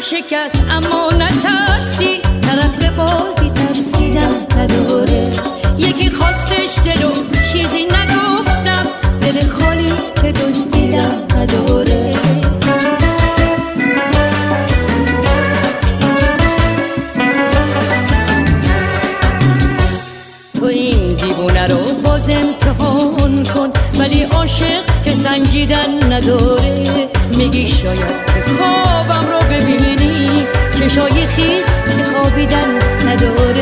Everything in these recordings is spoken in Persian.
شکست اما نترسی، طرف بازی ترسیدن نداره. یکی خواستش دلو چیزی نگفتم، دل خالی که دزدیدن نداره. تو این دیوونه رو باز امتحان کن، ولی عاشق که سنجیدن نداره. میگی شاید که خوابم رو ببینی، چشای خیس که خوابیدن نداره.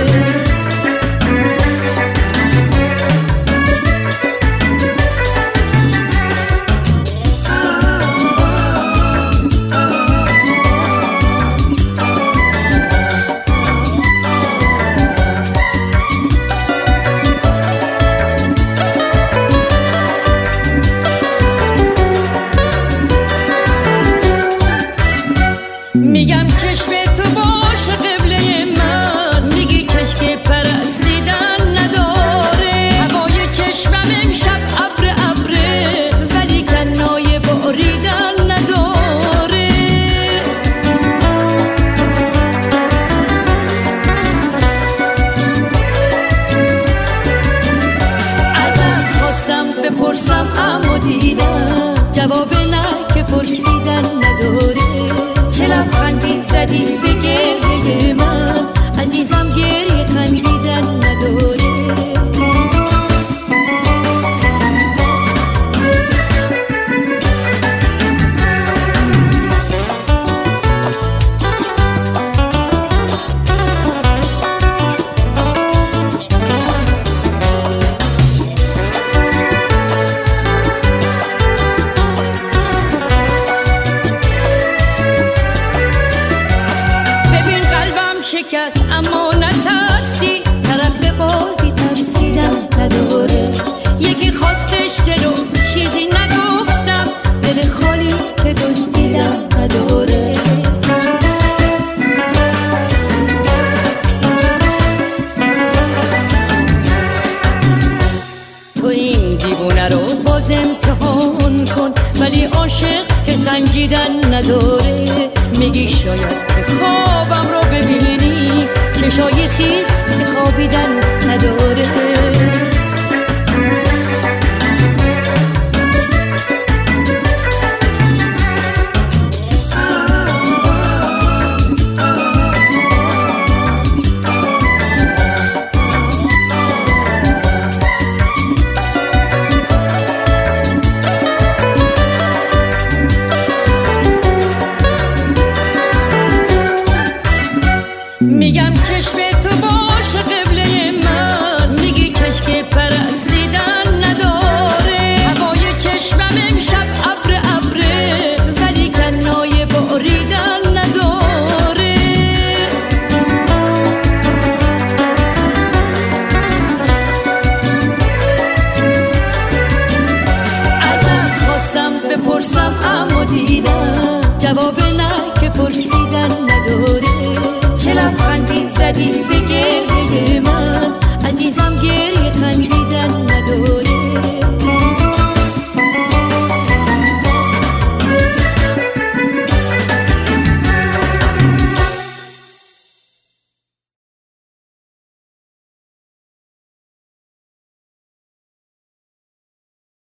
میگم چشم تو باشه قبله من، میگی چشم پرستیدن نداره. هوای چشمم امشب ابر ابره، ولی کنای باریدن نداره. ازت خواستم بپرسم اما دیدم جواب نه که پرسیدن نداره. چه لبخندی زدی به گریه من، عزیزم گریه خندیدن نداره. شکست اما نترسی، طرف بازی ترسیدن نداره. یکی خواستش دلو چیزی نگفتم، دل خالی که دزدیدن نداره. تو این دیوونه رو باز امتحان کن، ولی عاشق که سنجیدن نداره. میگی شاید که خوابم رو ببینی، چشای خیس که خوابیدن نداره. میگم چشم تو باشه قبله من، میگی چشم پرستیدن نداره. هوای چشمم امشب ابر ابره، ولی کنای باریدن نداره. ازت خواستم بپرسم اما دیدم جواب نه که پرسیدن نداره. چه لبخندی زدی